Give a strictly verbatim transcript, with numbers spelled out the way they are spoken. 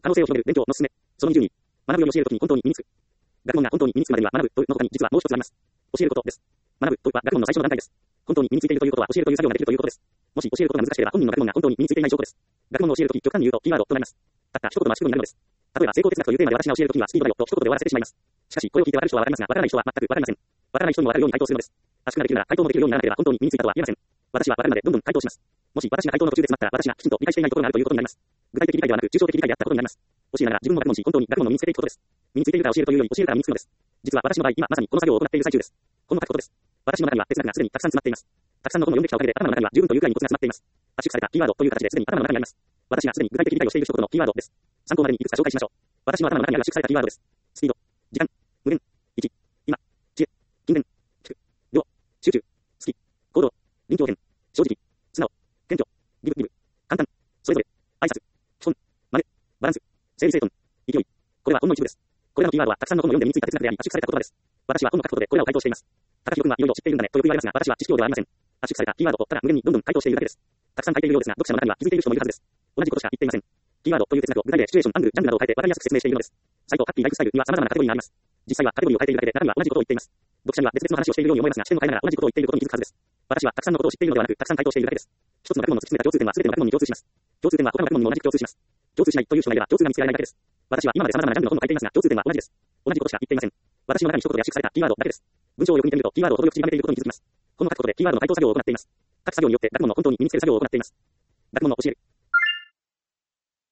可能性を広げる勉強の勧め。そのにじゅうに。学ぶより教えるときに本当に身につく。学問が本当に身につくまでには学ぶというの他に実はもう一つあります。教えることです。学ぶとは学問の最初の段階です。本当に身についているということは教えるという作業ができるということです。もし教えることが難しければ本人の学問が本当に身についていない証拠です。学問を教えるとき、極端に言うとキーワードとなります。たった一言の足踏みになるのです。例えば成功哲学というテーマで私が教えるときにはスピードだよと一言で終わらせてしまいます。しかしこれを聞いてわかる人はわかりますが、わからない人は全くわかりません。わからない人にもわかるように回答するのです。圧縮ができるなら回答もできるようにならなければ本当に身についたとは言えません。私はわかるまでどんどん回答します。もし私が回答の途中で詰まったら私がきちんと理解していないところがあるということになります。具体的理解ではなく抽象的理解であったことになります。教えながら自分も学問し本当に学問を身につけていくことです。身についているから教えるというより教えるから身につくのです。実は私の場合今まさにこの作業を行っている最中です。この書くことです。私の中には哲学がすでにたくさん詰まっています。たくさんの本を読んできたおかげで頭の中には十分というくらいにコツが詰まっています。圧縮されたキーワードという形ですでに頭の中にあります。私がすでに具体的理解をしている一言のキーワードです。参考までにいくつか紹介しましょう。私の頭の中にある圧縮されたキーワードです。スピード、時間、無限、いち、今、知恵、勤勉、聞く、量、集中、好き、行動、臨機応変、正直、素直、謙虚、ギブギブ、簡単、それぞれ、挨拶、基本、真似、バランス、整理整頓、勢い。これはほんの一部です。これらのキーワードはたくさんの本を読んで身についた哲学であり圧縮された言葉です。私は本を書くことでこれらを回答しています。高木君はいろいろ知っているんだねとよく言われますが、私は知識量ではありません。圧縮されたキーワードをただ無限にどんどん回答しているだけです。たくさん書いているようですが、読者の中には気づいている人もいるはずです。同じことしか言っていません。キーワードという哲学を具体例、シチュエーション、アングル、ジャンルなどを変えて分かりやすく説明しているのです。サイト、ハッピーライフスタイルには様々なカテゴリーがあります。実際はカテゴリーを変えているだけで中身は同じことを言っています。読者には別々の話をしているように思いますが、視点を変えながら同じことを言っていることに気づくはずです。私はたくさんのことを知っているのではなく、たくさん回答しているだけです。一つの学問の突き詰めた共通点は全ての学問に共通します。共通点は他の学問にも同じく共通します。共通しないという人がいれば共通が見つけられないだけです。私は今まで様々なジャンルの本を書いていますが、共通点は同じです。同じことしか言っていません。私の中に一言で圧縮されたキーワードだけです。文章をよく見てみるとキーワードを程よく散りばめていることに気づきます。この書くことでキーワードの回答作業を行っています。書く作業によって学問の本当に身につける作業を行っています。学問の教える。